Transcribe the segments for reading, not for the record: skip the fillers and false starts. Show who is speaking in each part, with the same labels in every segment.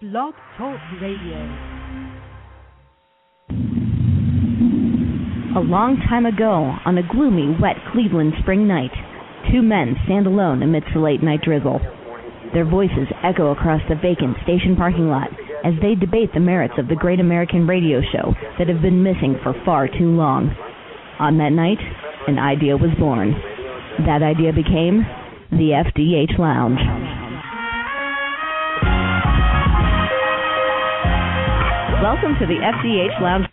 Speaker 1: Blog Talk Radio.
Speaker 2: A long time ago, on a gloomy, wet Cleveland spring night, two men stand alone amidst the late-night drizzle. Their voices echo across the vacant station parking lot as they debate the merits of the great American radio show that have been missing for far too long. On that night, an idea was born. That idea became the FDH Lounge. Welcome to the FDH Lounge.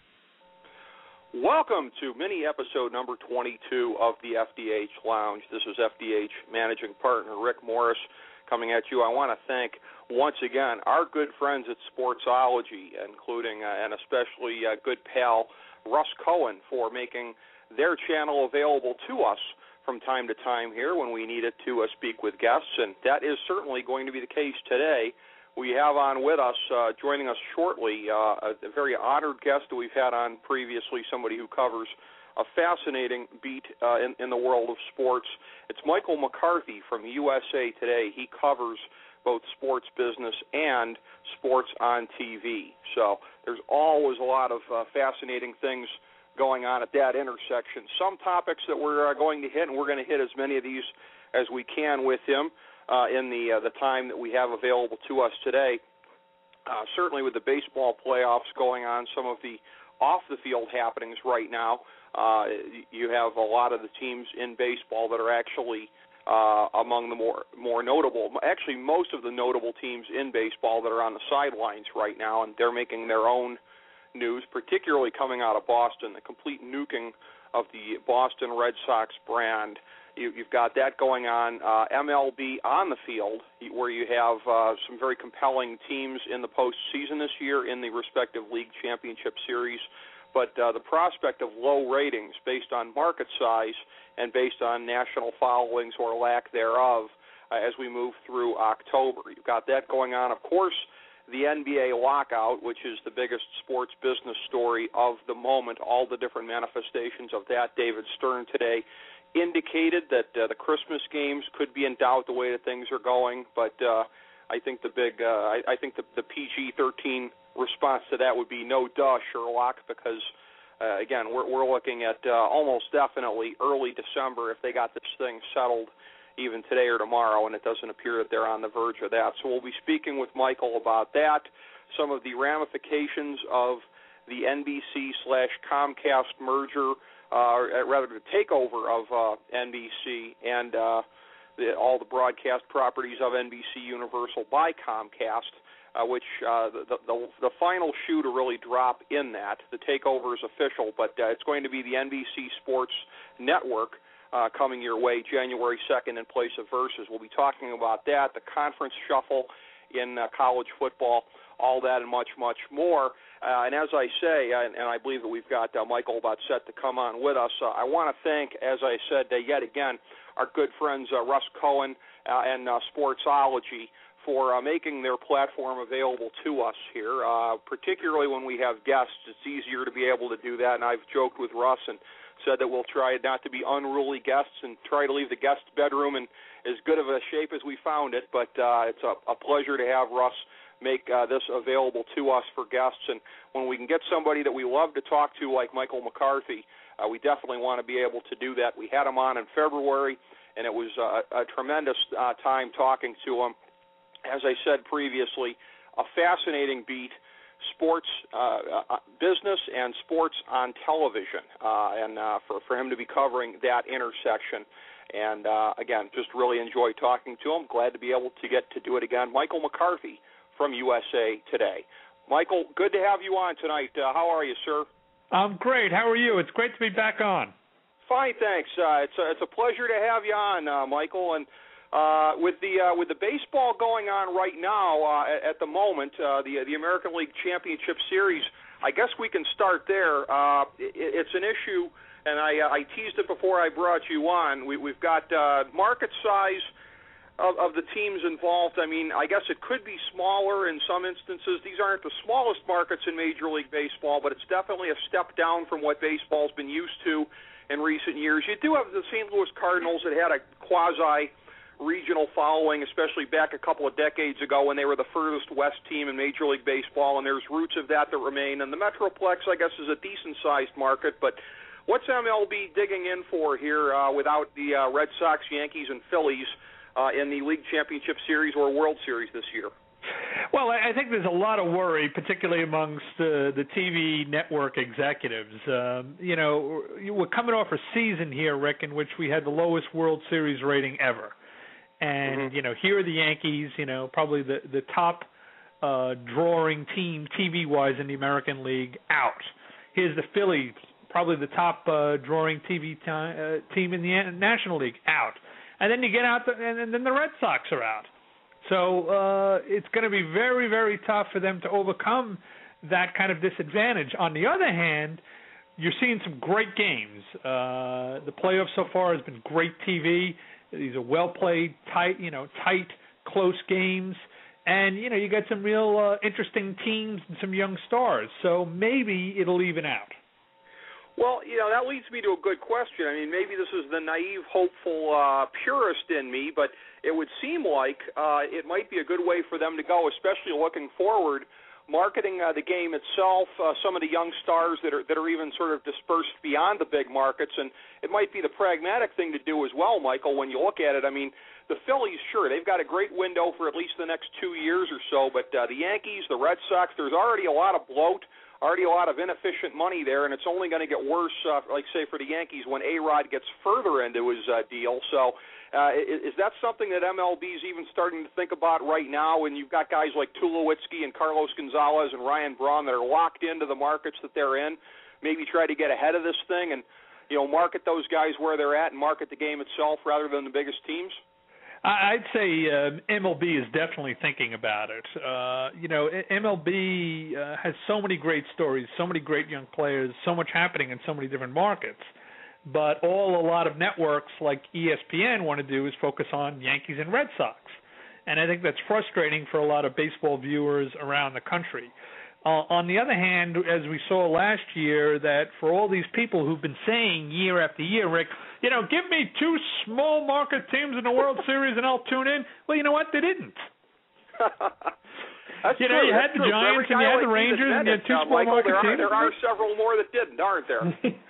Speaker 3: Welcome to mini episode number 22 of the FDH Lounge. This is FDH Managing Partner Rick Morris coming at you. I want to thank once again our good friends at Sportsology, including and especially good pal Russ Cohen, for making their channel available to us from time to time here when we need it to speak with guests, and that is certainly going to be the case today. We have on with us, joining us shortly, a very honored guest that we've had on previously, somebody who covers a fascinating beat in the world of sports. It's Michael McCarthy from USA Today. He covers both sports business and sports on TV. So there's always a lot of fascinating things going on at that intersection. Some topics that we're going to hit, and we're going to hit as many of these as we can with him in the time that we have available to us today. Certainly with the baseball playoffs going on, some of the off-the-field happenings right now, you have a lot of the teams in baseball that are actually among the more notable, actually most of the notable teams in baseball that are on the sidelines right now, and they're making their own news, particularly coming out of Boston, the complete nuking of the Boston Red Sox brand. You've got that going on. MLB on the field, where you have some very compelling teams in the postseason this year in the respective league championship series. But the prospect of low ratings based on market size and based on national followings or lack thereof as we move through October. You've got that going on. Of course, the NBA lockout, which is the biggest sports business story of the moment, all the different manifestations of that. David Stern today indicated that the Christmas games could be in doubt the way that things are going, but I think the PG-13 response to that would be no duh, Sherlock, because again, we're looking at almost definitely early December if they got this thing settled even today or tomorrow, and it doesn't appear that they're on the verge of that. So we'll be speaking with Michael about that, some of the ramifications of the NBC/Comcast merger, rather the takeover of NBC and all the broadcast properties of NBC Universal by Comcast, which the final shoe to really drop in that. The takeover is official, but it's going to be the NBC Sports Network coming your way January 2nd in place of Versus. We'll be talking about that, the conference shuffle in college football, all that and much, much more. And as I say, and I believe that we've got Michael about set to come on with us, I want to thank, as I said, yet again, our good friends Russ Cohen and Sportsology for making their platform available to us here, particularly when we have guests. It's easier to be able to do that, and I've joked with Russ and said that we'll try not to be unruly guests and try to leave the guest bedroom in as good of a shape as we found it, but it's a pleasure to have Russ make this available to us for guests. And when we can get somebody that we love to talk to like Michael McCarthy, we definitely want to be able to do that. We had him on in February, and it was a tremendous time talking to him. As I said previously, a fascinating beat, sports business and sports on television, and for him to be covering that intersection. And, again, just really enjoyed talking to him. Glad to be able to get to do it again. Michael McCarthy from USA Today. Michael, good to have you on tonight. How are you, sir?
Speaker 4: I'm great. How are you? It's great to be back on. Fine,
Speaker 3: thanks. It's a pleasure to have you on, Michael. And with the baseball going on right now at the moment, the American League Championship Series, I guess we can start there. It's an issue, and I teased it before I brought you on. We've got market size of the teams involved. I mean, I guess it could be smaller in some instances. These aren't the smallest markets in Major League Baseball, but it's definitely a step down from what baseball's been used to in recent years. You do have the St. Louis Cardinals that had a quasi regional following, especially back a couple of decades ago when they were the furthest west team in Major League Baseball, and there's roots of that remain. And the Metroplex, I guess, is a decent-sized market, but what's MLB digging in for here without the Red Sox, Yankees, and Phillies in the League Championship Series or World Series this year?
Speaker 4: Well, I think there's a lot of worry, particularly amongst the TV network executives. We're coming off a season here, Rick, in which we had the lowest World Series rating ever. And, here are the Yankees, probably the top drawing team TV-wise in the American League, out. Here's the Phillies, probably the top drawing TV team in the National League, out. And then you get out, and then the Red Sox are out. So it's going to be very, very tough for them to overcome that kind of disadvantage. On the other hand, you're seeing some great games. The playoffs so far has been great TV. These are well-played, tight, close games. And, you got some real interesting teams and some young stars. So maybe it'll even out.
Speaker 3: Well, that leads me to a good question. I mean, maybe this is the naive, hopeful purist in me, but it would seem like it might be a good way for them to go, especially looking forward, marketing the game itself, some of the young stars that are even sort of dispersed beyond the big markets, and it might be the pragmatic thing to do as well, Michael, when you look at it. I mean, the Phillies, sure, they've got a great window for at least the next 2 years or so, but the Yankees, the Red Sox, there's already a lot of bloat, already a lot of inefficient money there, and it's only going to get worse, like, say, for the Yankees when A-Rod gets further into his deal. So is that something that MLB is even starting to think about right now when you've got guys like Tulowitzki and Carlos Gonzalez and Ryan Braun that are locked into the markets that they're in, maybe try to get ahead of this thing and, market those guys where they're at and market the game itself rather than the biggest teams?
Speaker 4: I'd say MLB is definitely thinking about it. MLB has so many great stories, so many great young players, so much happening in so many different markets. But all a lot of networks like ESPN want to do is focus on Yankees and Red Sox. And I think that's frustrating for a lot of baseball viewers around the country. On the other hand, as we saw last year, that for all these people who've been saying year after year, Rick, give me 2 small market teams in the World Series and I'll tune in. Well, you know what? They didn't.
Speaker 3: That's true.
Speaker 4: You had the Giants and you had the Rangers and you had 2 small market teams.
Speaker 3: There are several more that didn't, aren't there?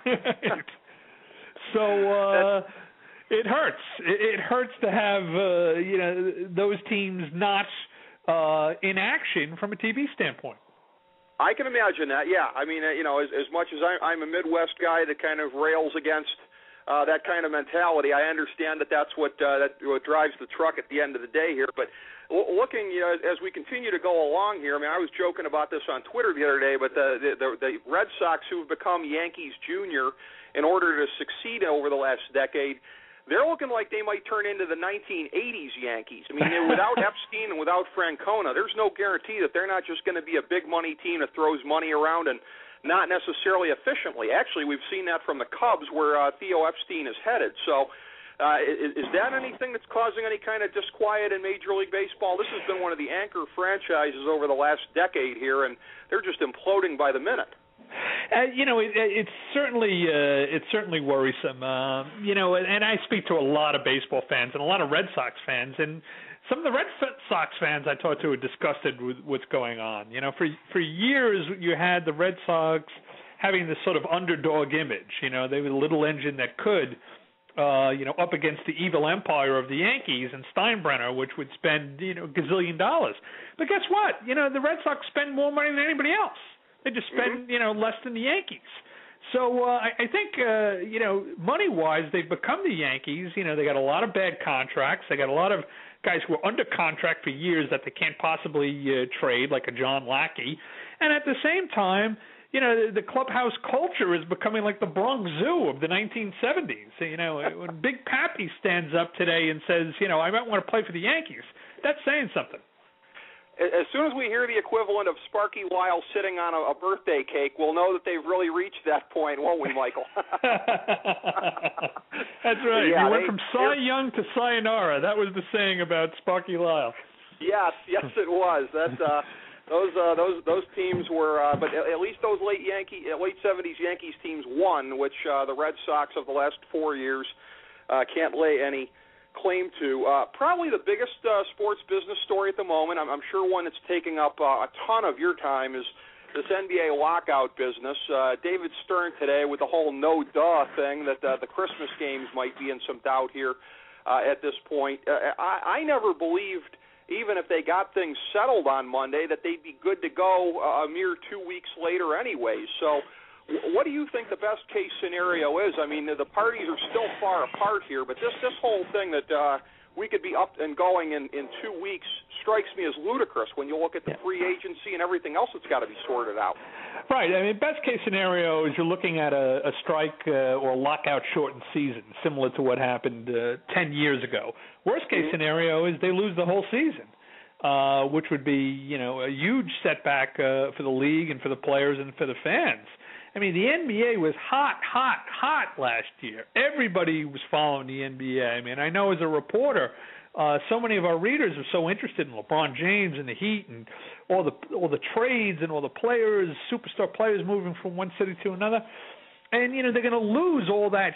Speaker 4: So it hurts. It hurts to have those teams not in action from a TV standpoint.
Speaker 3: I can imagine that. Yeah, I mean, as much as I'm a Midwest guy that kind of rails against that kind of mentality, I understand that's what drives the truck at the end of the day here. But looking, as we continue to go along here, I mean, I was joking about this on Twitter the other day, but the Red Sox who've become Yankees Junior in order to succeed over the last decade, they're looking like they might turn into the 1980s Yankees. I mean, without Epstein and without Francona, there's no guarantee that they're not just going to be a big money team that throws money around and not necessarily efficiently. Actually, we've seen that from the Cubs where Theo Epstein is headed. So is that anything that's causing any kind of disquiet in Major League Baseball? This has been one of the anchor franchises over the last decade here, and they're just imploding by the minute.
Speaker 4: It's certainly worrisome. And I speak to a lot of baseball fans and a lot of Red Sox fans, and some of the Red Sox fans I talked to are disgusted with what's going on. For years you had the Red Sox having this sort of underdog image. They were the little engine that could, up against the evil empire of the Yankees and Steinbrenner, which would spend, gazillion dollars. But guess what? The Red Sox spend more money than anybody else. They just spend, less than the Yankees. So I think, money-wise, they've become the Yankees. They got a lot of bad contracts. They got a lot of guys who are under contract for years that they can't possibly trade, like a John Lackey. And at the same time, the clubhouse culture is becoming like the Bronx Zoo of the 1970s. When Big Pappy stands up today and says, I might want to play for the Yankees, that's saying something.
Speaker 3: As soon as we hear the equivalent of Sparky Lyle sitting on a birthday cake, we'll know that they've really reached that point, won't we, Michael?
Speaker 4: That's right. Yeah, went from Cy Young to Sayonara. That was the saying about Sparky Lyle.
Speaker 3: Yes, it was. That those teams were, but at least those late 70s Yankees teams won, which the Red Sox of the last 4 years can't lay any claim to. Probably the biggest sports business story at the moment, I'm sure one that's taking up a ton of your time, is this NBA lockout business. David Stern today with the whole no-duh thing that the Christmas games might be in some doubt here at this point. I never believed, even if they got things settled on Monday, that they'd be good to go a mere 2 weeks later anyway. So what do you think the best-case scenario is? I mean, the parties are still far apart here, but this whole thing that we could be up and going in 2 weeks strikes me as ludicrous when you look at the free agency and everything else that's got to be sorted out.
Speaker 4: Right. I mean, best-case scenario is you're looking at a strike or lockout-shortened season, similar to what happened 10 years ago. Worst-case scenario is they lose the whole season, which would be, a huge setback for the league and for the players and for the fans. I mean, the NBA was hot last year. Everybody was following the NBA. I mean, I know as a reporter, so many of our readers are so interested in LeBron James and the Heat and all the trades and all the players, superstar players moving from one city to another. And, they're going to lose all that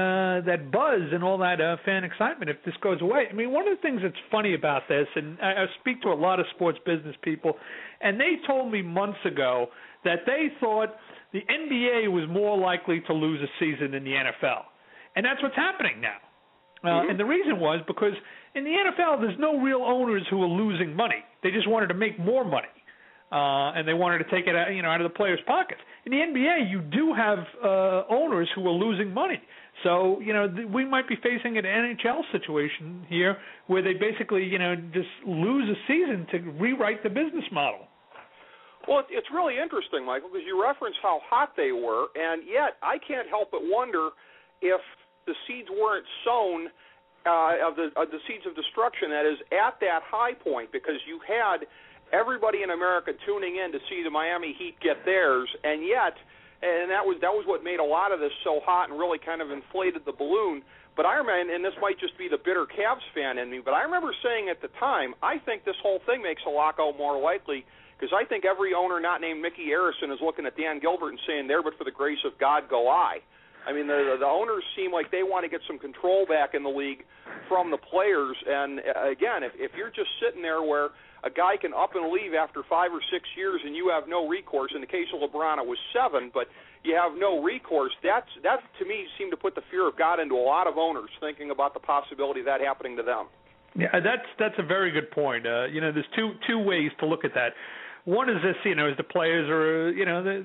Speaker 4: buzz and all that fan excitement if this goes away. I mean, one of the things that's funny about this, and I speak to a lot of sports business people, and they told me months ago that they thought the NBA was more likely to lose a season than the NFL. And that's what's happening now. And the reason was because in the NFL, there's no real owners who are losing money. They just wanted to make more money. And they wanted to take it out of the players' pockets. In the NBA, you do have owners who are losing money. So, we might be facing an NHL situation here where they basically, just lose a season to rewrite the business model.
Speaker 3: Well, it's really interesting, Michael, because you referenced how hot they were, and yet I can't help but wonder if the seeds weren't sown of the seeds of destruction, that is, at that high point, because you had everybody in America tuning in to see the Miami Heat get theirs, and that was what made a lot of this so hot and really kind of inflated the balloon. But I remember, and this might just be the bitter Cavs fan in me, but I remember saying at the time, I think this whole thing makes a lockout more likely, because I think every owner not named Mickey Arison is looking at Dan Gilbert and saying, there but for the grace of God go I. I mean, the owners seem like they want to get some control back in the league from the players. And, again, if you're just sitting there where a guy can up and leave after 5 or 6 years and you have no recourse, in the case of LeBron it was 7, but you have no recourse, that to me seemed to put the fear of God into a lot of owners thinking about the possibility of that happening to them.
Speaker 4: Yeah, that's a very good point. There's two ways to look at that. One is this, as the players are,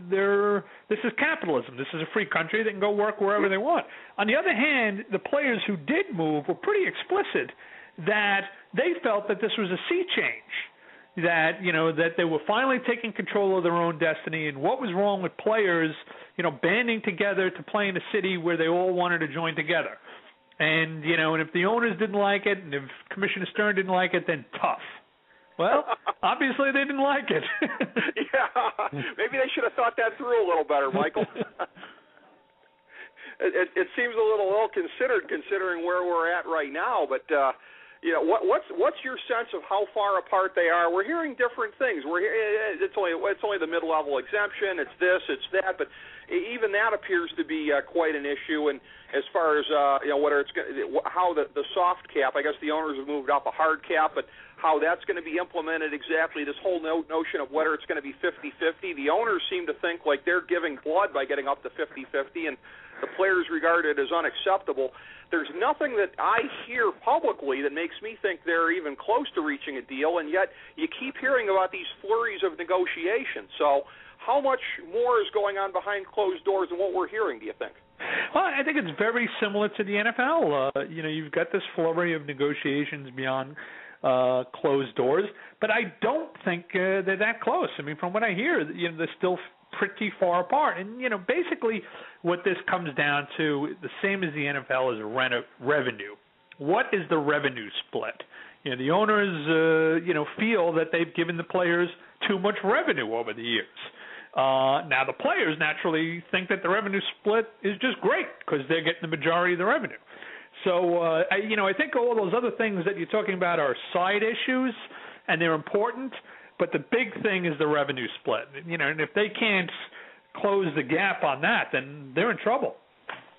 Speaker 4: this is capitalism. This is a free country. They can go work wherever they want. On the other hand, the players who did move were pretty explicit that they felt that this was a sea change, that, that they were finally taking control of their own destiny, and what was wrong with players, banding together to play in a city where they all wanted to join together. And, and if the owners didn't like it, and if Commissioner Stern didn't like it, then tough. Well, obviously they didn't like it.
Speaker 3: Yeah, maybe they should have thought that through a little better, Michael. It seems a little ill-considered considering where we're at right now, but what's your sense of how far apart they are? We're hearing different things. It's only the mid-level exemption. It's this, it's that, but even that appears to be quite an issue. And as far as whether it's how the soft cap, I guess the owners have moved up a hard cap, but how that's going to be implemented exactly, this whole notion of whether it's going to be 50-50. The owners seem to think like they're giving blood by getting up to 50-50, and the players regard it as unacceptable. There's nothing that I hear publicly that makes me think they're even close to reaching a deal, and yet you keep hearing about these flurries of negotiation. So how much more is going on behind closed doors than what we're hearing, do you think?
Speaker 4: Well, I think it's very similar to the NFL. You've got this flurry of negotiations beyond closed doors, but I don't think they're that close. I mean, from what I hear, they're still pretty far apart. And, basically what this comes down to, the same as the NFL, is revenue. What is the revenue split? The owners, feel that they've given the players too much revenue over the years. Now, the players naturally think that the revenue split is just great because they're getting the majority of the revenue. So, I think all those other things that you're talking about are side issues, and they're important, but the big thing is the revenue split. And if they can't close the gap on that, then they're in trouble.
Speaker 3: Yeah,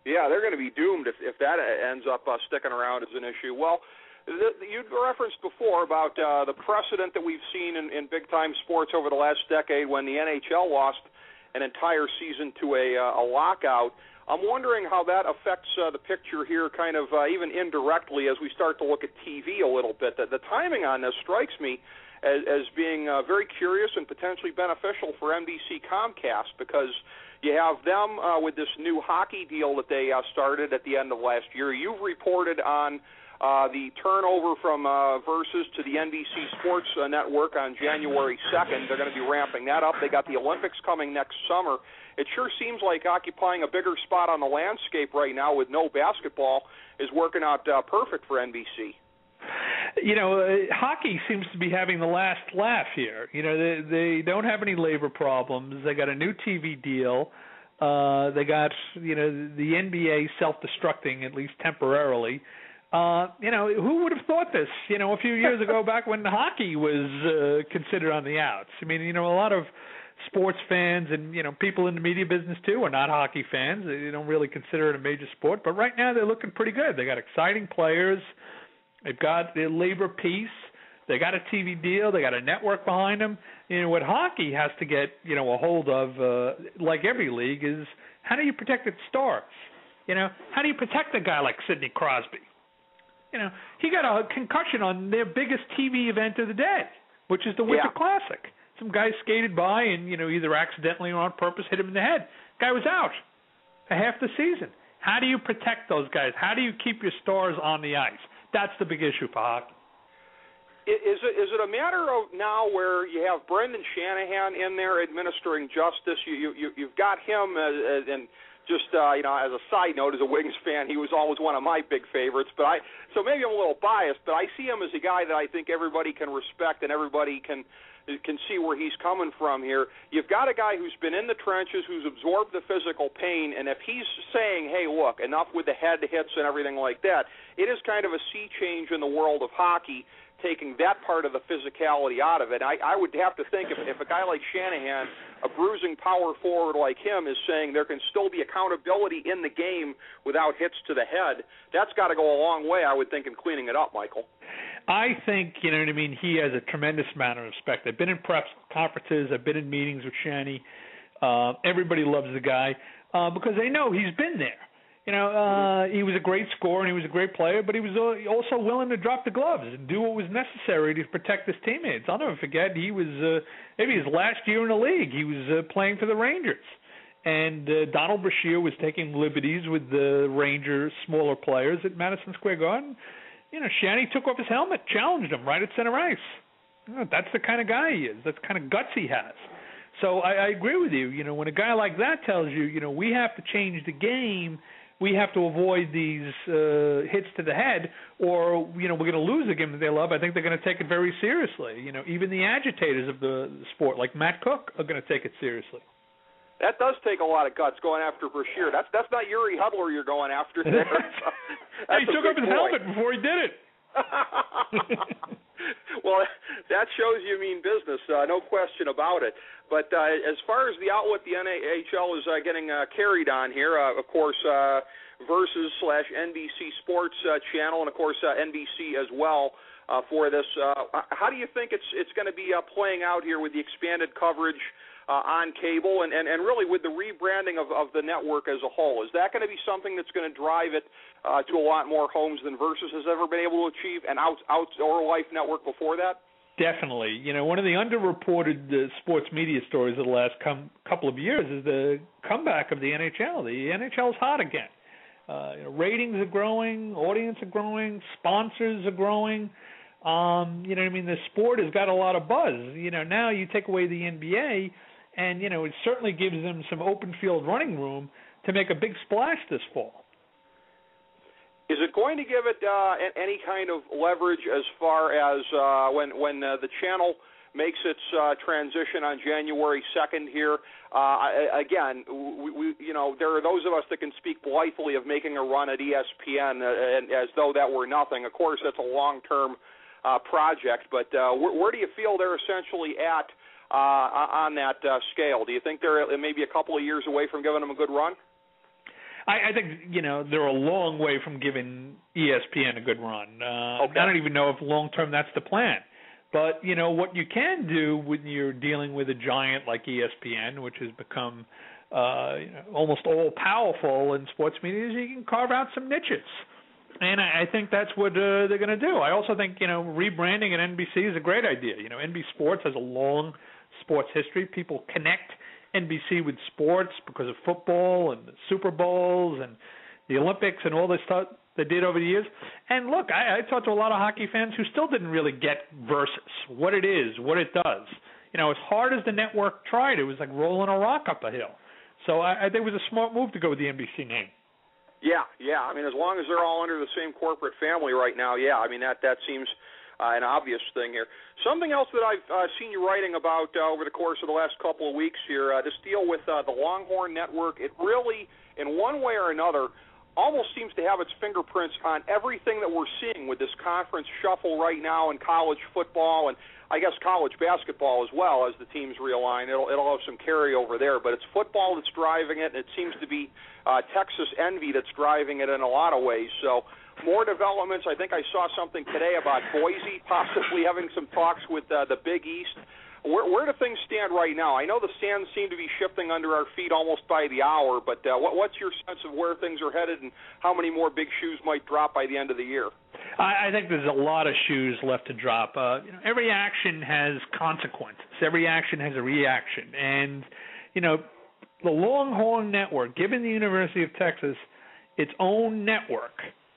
Speaker 3: Yeah, they're going to be doomed if that ends up sticking around as an issue. Well, you referenced before about the precedent that we've seen in big-time sports over the last decade when the NHL lost an entire season to a lockout. I'm wondering how that affects the picture here kind of even indirectly as we start to look at TV a little bit. The timing on this strikes me as being very curious and potentially beneficial for NBC Comcast because you have them with this new hockey deal that they started at the end of last year. You've reported on the turnover from Versus to the NBC Sports Network on January 2nd. They're going to be ramping that up. They got the Olympics coming next summer. It sure seems like occupying a bigger spot on the landscape right now with no basketball is working out perfect for NBC.
Speaker 4: You know, hockey seems to be having the last laugh here. You know, they don't have any labor problems. They got a new TV deal. They got, you know, the NBA self-destructing, at least temporarily. You know, who would have thought this, you know, a few years ago back when hockey was considered on the outs? I mean, you know, a lot of sports fans and, you know, people in the media business, too, are not hockey fans. They don't really consider it a major sport. But right now they're looking pretty good. They got exciting players. They've got their labor peace. They got a TV deal. They got a network behind them. You know, what hockey has to get, you know, a hold of, like every league, is how do you protect its stars? You know, how do you protect a guy like Sidney Crosby? You know, he got a concussion on their biggest TV event of the day, which is the Winter Classic. Some guy skated by and, you know, either accidentally or on purpose hit him in the head. Guy was out for half the season. How do you protect those guys? How do you keep your stars on the ice? That's the big issue for hockey.
Speaker 3: Is it a matter of now where you have Brendan Shanahan in there administering justice? You've got him and just you know, as a side note, as a Wings fan, he was always one of my big favorites. So maybe I'm a little biased, but I see him as a guy that I think everybody can respect and everybody can see where he's coming from here. You've got a guy who's been in the trenches, who's absorbed the physical pain, and if he's saying, hey, look, enough with the head hits and everything like that, it is kind of a sea change in the world of hockey, taking that part of the physicality out of it. I would have to think if a guy like Shanahan, a bruising power forward like him, is saying there can still be accountability in the game without hits to the head, that's got to go a long way, I would think, in cleaning it up, Michael.
Speaker 4: I think, you know what I mean, he has a tremendous amount of respect. I've been in press conferences. I've been in meetings with Shanny. Everybody loves the guy because they know he's been there. You know, he was a great scorer and he was a great player, but he was also willing to drop the gloves and do what was necessary to protect his teammates. I'll never forget, he was maybe his last year in the league. He was playing for the Rangers. And Donald Brashear was taking liberties with the Rangers' smaller players at Madison Square Garden. You know, Shanny took off his helmet, challenged him right at center ice. You know, that's the kind of guy he is. That's the kind of guts he has. So I agree with you. You know, when a guy like that tells you, you know, we have to change the game, we have to avoid these hits to the head, or, you know, we're going to lose a game that they love, I think they're going to take it very seriously. You know, even the agitators of the sport, like Matt Cook, are going to take it seriously.
Speaker 3: That does take a lot of guts going after Brashear. That's not Yuri Hudler you're going after there.
Speaker 4: He took off his helmet before he did it.
Speaker 3: Well, that shows you mean business, no question about it. But as far as the outlet the NHL is getting carried on here, of course, Versus/NBC Sports channel, and of course NBC as well for this. How do you think it's going to be playing out here with the expanded coverage on cable and really with the rebranding of the network as a whole? Is that going to be something that's going to drive it to a lot more homes than Versus has ever been able to achieve, and Outdoor Life Network before that? Definitely.
Speaker 4: You know, one of the underreported sports media stories of the last couple of years is the comeback of the NHL. The NHL is hot again. You know, ratings are growing, audience are growing, sponsors are growing. You know what I mean? The sport has got a lot of buzz. You know, now you take away the NBA, and, you know, it certainly gives them some open field running room to make a big splash this fall.
Speaker 3: Is it going to give it any kind of leverage as far as when the channel makes its transition on January 2nd here? Again, we you know, there are those of us that can speak blithely of making a run at ESPN and as though that were nothing. Of course, that's a long-term project, but where do you feel they're essentially at on that scale? Do you think they're maybe a couple of years away from giving them a good run?
Speaker 4: I think, they're a long way from giving ESPN a good run.
Speaker 3: Okay.
Speaker 4: I don't even know if long-term that's the plan. But, what you can do when you're dealing with a giant like ESPN, which has become almost all-powerful in sports media, is you can carve out some niches. And I think that's what they're going to do. I also think, rebranding at NBC is a great idea. NBC Sports has a long sports history. People connect NBC with sports because of football and the Super Bowls and the Olympics and all this stuff they did over the years. And look, I talked to a lot of hockey fans who still didn't really get Versus, what it is, what it does. As hard as the network tried, it was like rolling a rock up a hill. So I think it was a smart move to go with the NBC name.
Speaker 3: Yeah. I mean, as long as they're all under the same corporate family right now, yeah. I mean, that seems an obvious thing here. Something else that I've seen you writing about over the course of the last couple of weeks here, this deal with the Longhorn Network, it really, in one way or another, almost seems to have its fingerprints on everything that we're seeing with this conference shuffle right now in college football and I guess college basketball as well as the teams realign. It'll have some carryover there, but it's football that's driving it, and it seems to be Texas envy that's driving it in a lot of ways. So more developments. I think I saw something today about Boise possibly having some talks with the Big East. Where do things stand right now? I know the sands seem to be shifting under our feet almost by the hour, but what's your sense of where things are headed and how many more big shoes might drop by the end of the year?
Speaker 4: I think there's a lot of shoes left to drop. Every action has consequences. Every action has a reaction. And, the Longhorn Network, giving the University of Texas its own network,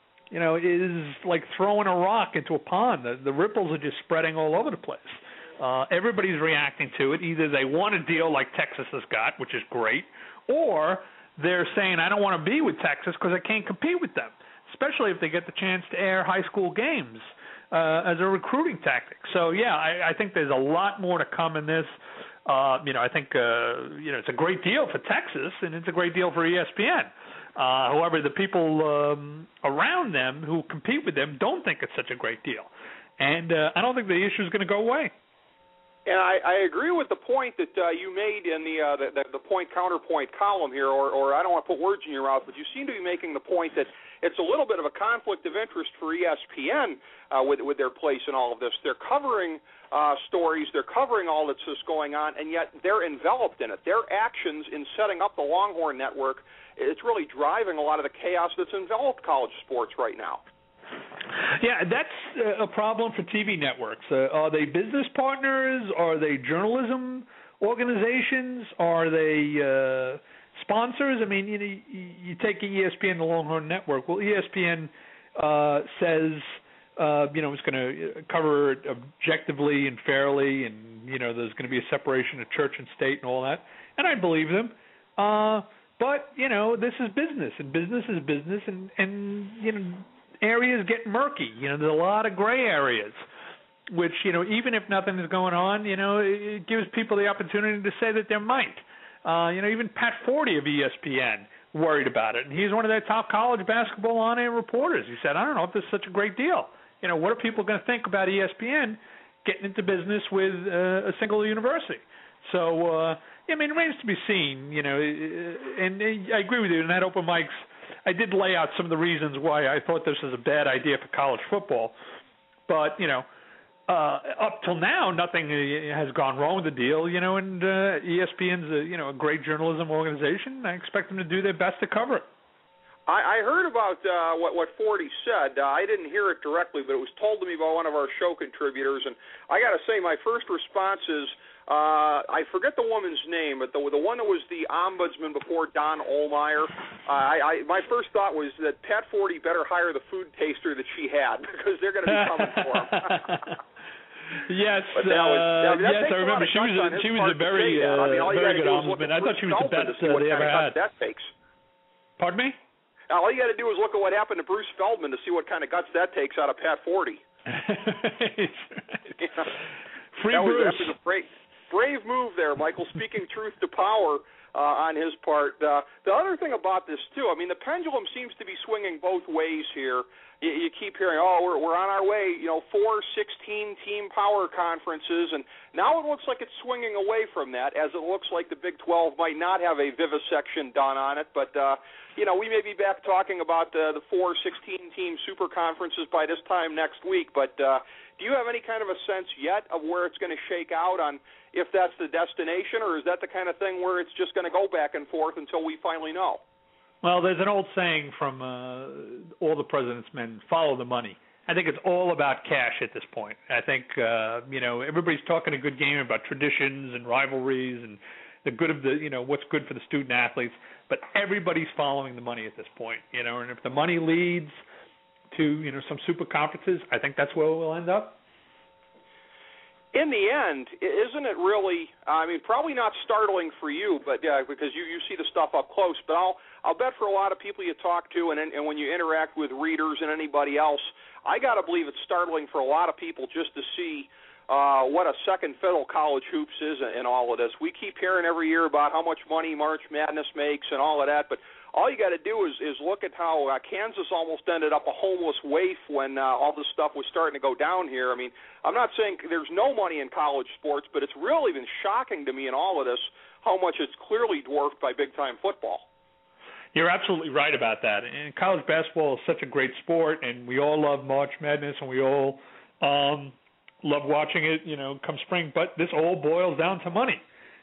Speaker 4: is like throwing a rock into a pond. The ripples are just spreading all over the place. Everybody's reacting to it. Either they want a deal like Texas has got, which is great, or they're saying, I don't want to be with Texas because I can't compete with them, especially if they get the chance to air high school games as a recruiting tactic. So, yeah, I think there's a lot more to come in this. I think, it's a great deal for Texas, and it's a great deal for ESPN. However, the people around them who compete with them don't think it's such a great deal. And I don't think the issue is going to go away.
Speaker 3: And I agree with the point that you made in the point-counterpoint column here, or I don't want to put words in your mouth, but you seem to be making the point that it's a little bit of a conflict of interest for ESPN with their place in all of this. They're covering stories, they're covering all that's just going on, and yet they're enveloped in it. Their actions in setting up the Longhorn Network, it's really driving a lot of the chaos that's enveloped college sports right now.
Speaker 4: Yeah, that's a problem for TV networks. Are they business partners? Are they journalism organizations? Are they sponsors? I mean, you take ESPN, the Longhorn Network. Well, ESPN says, it's going to cover it objectively and fairly, and, there's going to be a separation of church and state and all that. And I believe them. But, this is business, and business is business, and areas get murky. There's a lot of gray areas, which, even if nothing is going on, it gives people the opportunity to say that there might. Even Pat Forty of ESPN worried about it, and he's one of their top college basketball on-air reporters. He said, I don't know if this is such a great deal. What are people going to think about ESPN getting into business with a single university? So, it remains to be seen, and I agree with you. In that open mics, I did lay out some of the reasons why I thought this was a bad idea for college football. But, up till now, nothing has gone wrong with the deal, and ESPN's a great journalism organization. I expect them to do their best to cover it.
Speaker 3: I heard about what Forty said. I didn't hear it directly, but it was told to me by one of our show contributors. And I got to say, my first response is, I forget the woman's name, but the one that was the ombudsman before Don Ohlmeyer. My first thought was that Pat Forty better hire the food taster that she had, because they're going to be coming for him.
Speaker 4: Yes, yes, I remember. She was a very good ombudsman. I thought she was the best they ever had.
Speaker 3: That takes.
Speaker 4: Pardon me?
Speaker 3: All you got to do is look at what happened to Bruce Feldman to see what kind of guts that takes out of Pat Forty.
Speaker 4: Free Bruce.
Speaker 3: That was a brave move there, Michael, speaking truth to power on his part. The other thing about this, too, the pendulum seems to be swinging both ways here. you keep hearing, we're on our way, 4 16-team power conferences, and now it looks like it's swinging away from that, as it looks like the Big 12 might not have a vivisection done on it, but we may be back talking about the 4 16-team super conferences by this time next week, but do you have any kind of a sense yet of where it's going to shake out on if that's the destination, or is that the kind of thing where it's just going to go back and forth until we finally know?
Speaker 4: Well, there's an old saying from all the president's men, follow the money. I think it's all about cash at this point. I think, everybody's talking a good game about traditions and rivalries and the good of what's good for the student athletes, but everybody's following the money at this point, and if the money leads to, some super conferences, I think that's where we'll end up.
Speaker 3: In the end, isn't it really, probably not startling for you, but because you see the stuff up close, but I'll bet for a lot of people you talk to and when you interact with readers and anybody else, I got to believe it's startling for a lot of people just to see what a second fiddle college hoops is in all of this. We keep hearing every year about how much money March Madness makes and all of that, but all you got to do is look at how Kansas almost ended up a homeless waif when all this stuff was starting to go down here. I'm not saying there's no money in college sports, but it's really been shocking to me in all of this how much it's clearly dwarfed by big-time football.
Speaker 4: You're absolutely right about that. And college basketball is such a great sport, and we all love March Madness, and we all love watching it, come spring. But this all boils down to money.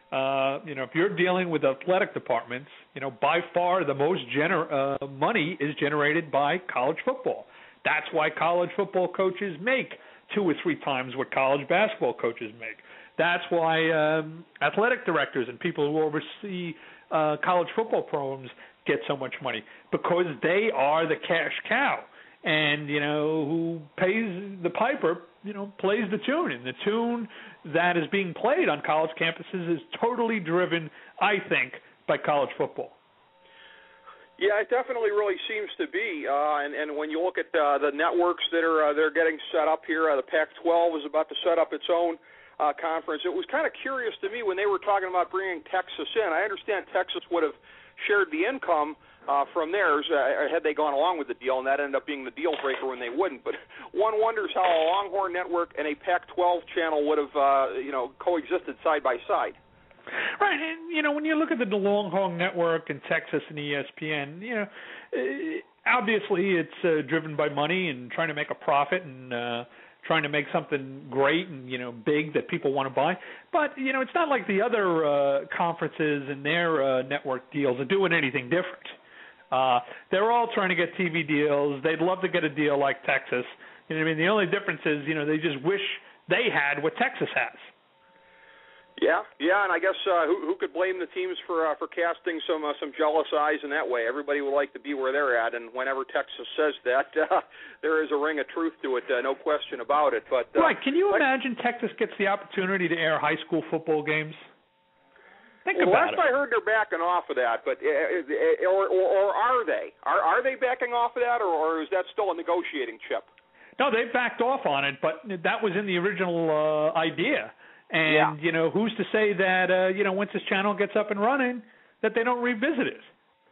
Speaker 4: If you're dealing with athletic departments, by far the most money is generated by college football. That's why college football coaches make 2 or 3 times what college basketball coaches make. That's why athletic directors and people who oversee college football programs get so much money, because they are the cash cow. And, who pays the piper, plays the tune. And the tune that is being played on college campuses is totally driven, I think, by college football.
Speaker 3: Yeah, it definitely really seems to be. And when you look at the networks that are they're getting set up here, the Pac-12 is about to set up its own conference. It was kind of curious to me when they were talking about bringing Texas in. I understand Texas would have shared the income from theirs had they gone along with the deal, and that ended up being the deal breaker when they wouldn't. But one wonders how a Longhorn network and a Pac-12 channel would have coexisted side by side.
Speaker 4: Right, and when you look at the Longhorn network and Texas and ESPN, obviously it's driven by money and trying to make a profit and trying to make something great and big that people want to buy. But it's not like the other conferences and their network deals are doing anything different. They're all trying to get TV deals. They'd love to get a deal like Texas. The only difference is they just wish they had what Texas has.
Speaker 3: Yeah, and I guess who could blame the teams for casting some jealous eyes in that way? Everybody would like to be where they're at, and whenever Texas says that, there is a ring of truth to it, no question about it. But
Speaker 4: right, can you imagine Texas gets the opportunity to air high school football games? Think about it.
Speaker 3: Last I heard, they're backing off of that, but or are they? Are they backing off of that, or is that still a negotiating chip?
Speaker 4: No, they backed off on it, but that was in the original idea. And, who's to say that, once this channel gets up and running, that they don't revisit it?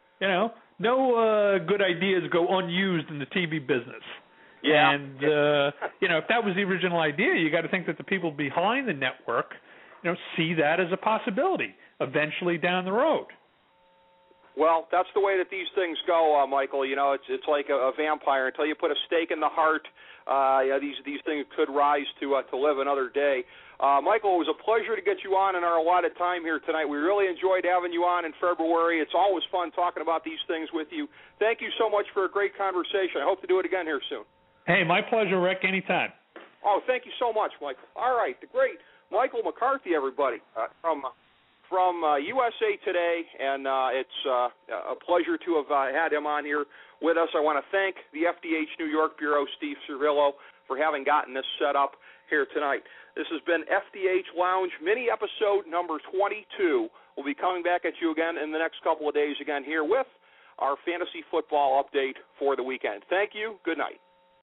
Speaker 4: No good ideas go unused in the TV business.
Speaker 3: Yeah.
Speaker 4: And, if that was the original idea, you got to think that the people behind the network, see that as a possibility eventually down the road.
Speaker 3: Well, that's the way that these things go, Michael. It's like a vampire. Until you put a stake in the heart, these things could rise to live another day. Michael, it was a pleasure to get you on in our allotted time here tonight. We really enjoyed having you on in February. It's always fun talking about these things with you. Thank you so much for a great conversation. I hope to do it again here soon.
Speaker 4: Hey, my pleasure, Rick. Anytime.
Speaker 3: Oh, thank you so much, Michael. All right, the great Michael McCarthy, everybody, from USA Today, and it's a pleasure to have had him on here with us. I want to thank the FDH New York Bureau, Steve Cervillo, for having gotten this set up here tonight. This has been FDH Lounge mini episode number 22. We'll be coming back at you again in the next couple of days again here with our fantasy football update for the weekend. Thank you. Good night.